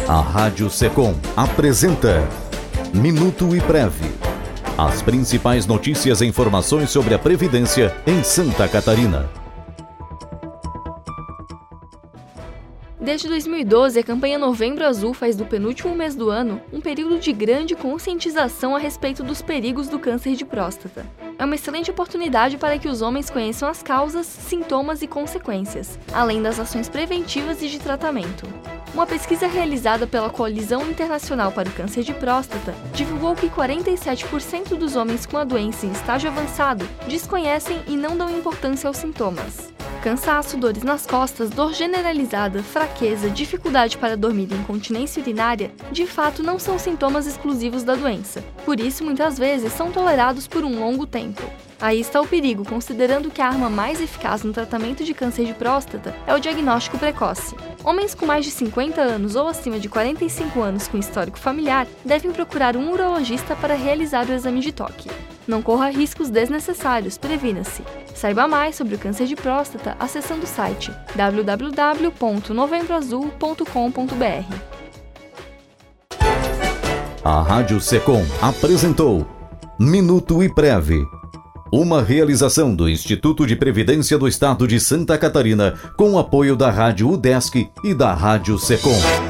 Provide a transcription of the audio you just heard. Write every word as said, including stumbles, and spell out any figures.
A Rádio Secom apresenta Minuto IPREV. As principais notícias e informações sobre a Previdência em Santa Catarina. Desde dois mil e doze, a campanha Novembro Azul faz do penúltimo mês do ano um período de grande conscientização a respeito dos perigos do câncer de próstata. É uma excelente oportunidade para que os homens conheçam as causas, sintomas e consequências, além das ações preventivas e de tratamento. Uma pesquisa realizada pela Coalizão Internacional para o Câncer de Próstata divulgou que quarenta e sete por cento dos homens com a doença em estágio avançado desconhecem e não dão importância aos sintomas. Cansaço, dores nas costas, dor generalizada, fraqueza, dificuldade para dormir e incontinência urinária, de fato não são sintomas exclusivos da doença. Por isso, muitas vezes, são tolerados por um longo tempo. Aí está o perigo, considerando que a arma mais eficaz no tratamento de câncer de próstata é o diagnóstico precoce. Homens com mais de cinquenta anos ou acima de quarenta e cinco anos com histórico familiar devem procurar um urologista para realizar o exame de toque. Não corra riscos desnecessários, previna-se. Saiba mais sobre o câncer de próstata acessando o site w w w ponto novembro azul ponto com ponto b r. A Rádio Secom apresentou Minuto IPREV, uma realização do Instituto de Previdência do Estado de Santa Catarina, com o apoio da Rádio UDESC e da Rádio Secom.